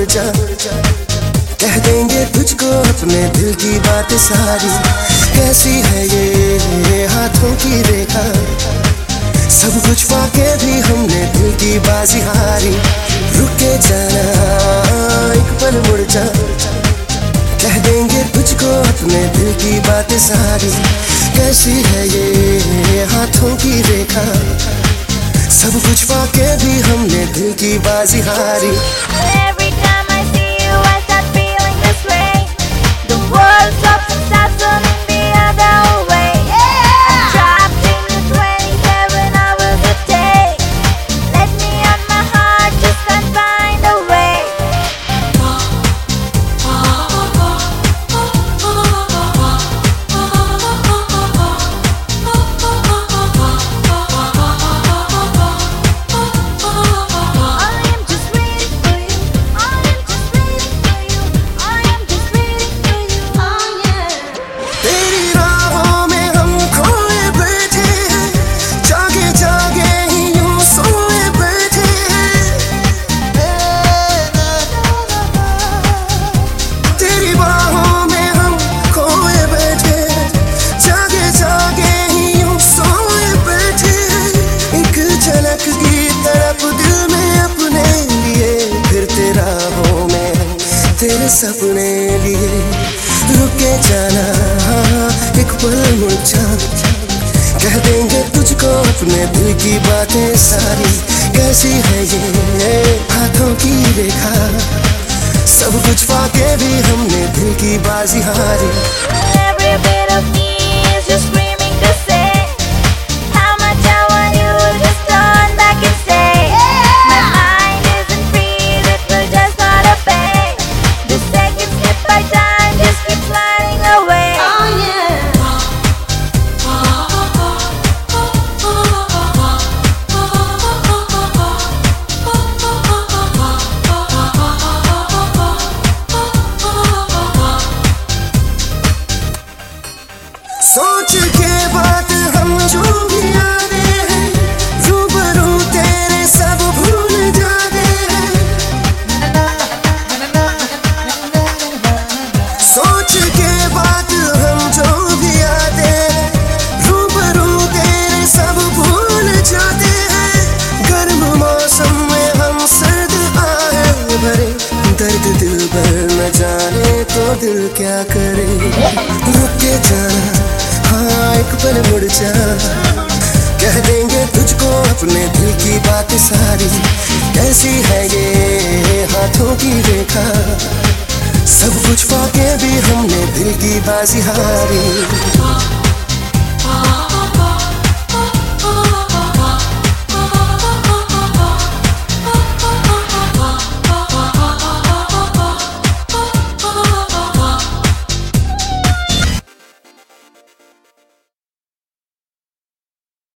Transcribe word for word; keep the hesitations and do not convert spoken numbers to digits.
जा, कह देंगे तुझको अपने दिल की बात सारी। कैसी है ये हाथों की रेखा, सब कुछ पाके भी हमने दिल की बाजी हारी। रुके जाना एक पल मुड़ जा, कह देंगे तुझको अपने दिल की बात सारी। कैसी है ये हाथों की रेखा, सब कुछ पाके भी हमने दिल की बाजी हारी। Every time I see you, I start feeling this way. The world stops and starts turning the other way. I'm trapped in the twenty-seven hours a day. Let me on my heart, just can't find a way. तेरे सपने लिए रुके जाना एक पल मुड़ जा, कह देंगे तुझको अपने दिल की बातें सारी। कैसी है ये हाथों की रेखा, सब कुछ पाके भी हमने दिल की बाजी हारी। Every bit of me is just screaming to say how much I want you. Just turn back and say my mind isn't free, this will just not obey. The seconds slip by time, just keep sliding away. Oh yeah. सोच के बात हम जो भी यादें हैं, रूबरू तेरे सब भूल जाते हैं। सोच के बात हम जो भी यादें हैं, रूबरू तेरे सब भूल जाते हैं। गर्म मौसम में हम सर्द आए भरे, दर्द दिल भर न जाने तो दिल क्या करे। रुक के जाना हाँ एक पल मुड़ जा, कह देंगे तुझको अपने दिल की बात सारी। कैसी है ये हाथों की रेखा, सब कुछ पाके भी हमने दिल की बाजी हारी।